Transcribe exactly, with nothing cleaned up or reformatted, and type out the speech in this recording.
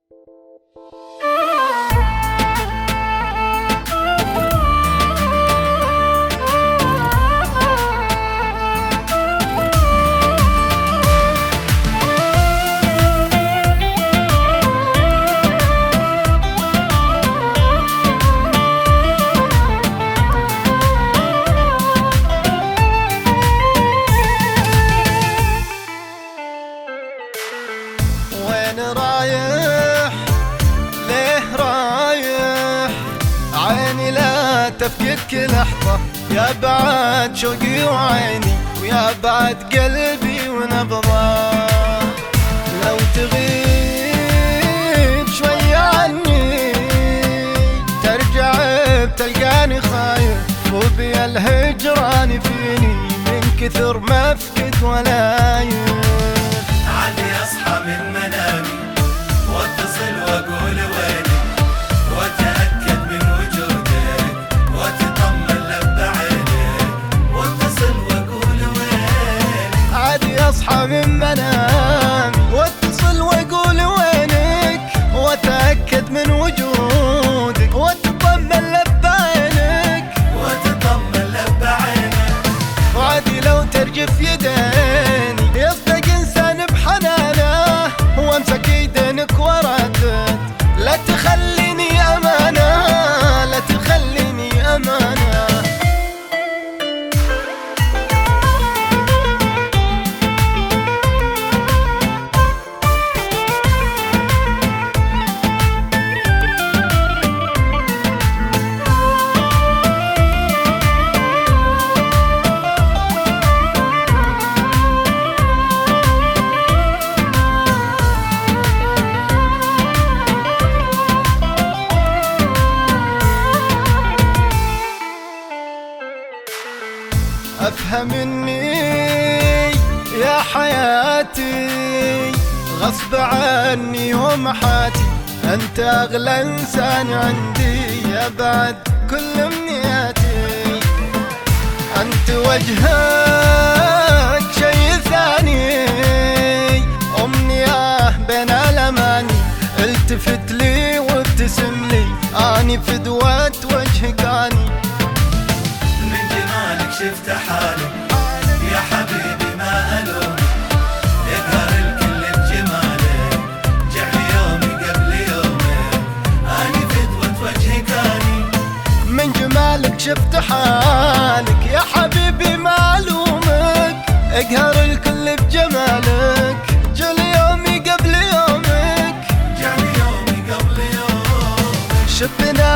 وين رايح ليه رايح عيني لا تفكك لحظة، يا بعد شوقي وعيني ويا بعد قلبي ونبضه. لو تغيب شوي عني ترجع بتلقاني خايف، وبيا الهجران فيني من كثر ما فكت ولايف. عادي اصحى من منامي واتصل واقول وينك، واتاكد من وجودك واتطمن لب عينك، واتصل واقول وينك. عادي اصحى من منامي واتصل واقول وينك، واتاكد من وجودك واتطمن لب عينك، واتطمن لب عينك. وعادي لو ترجف يديني يصدق انسان بحنانه، وامسك يدينك وردد لا تخليني امانه، لا تخليني امانه. افهمني يا حياتي غصب عني ومحاتي، انت اغلى انسان عندي يا بعد كل امنياتي. انت وجهك شي ثاني امنية بين الاماني، التفت لي وابتسم لي اني فدوة وجهك اني. من جمالك شفت حالك يا حبيبي ما ألومك، يقهر الكل بجمالك، جعل يومي قبل يومك، أني فدوة وجهك أني. من جمالك شفت حالك يا حبيبي ما ألومك، اقهر الكل بجمالك، جعل يومي قبل يومك، جعل يومي قبل يومك. شفنا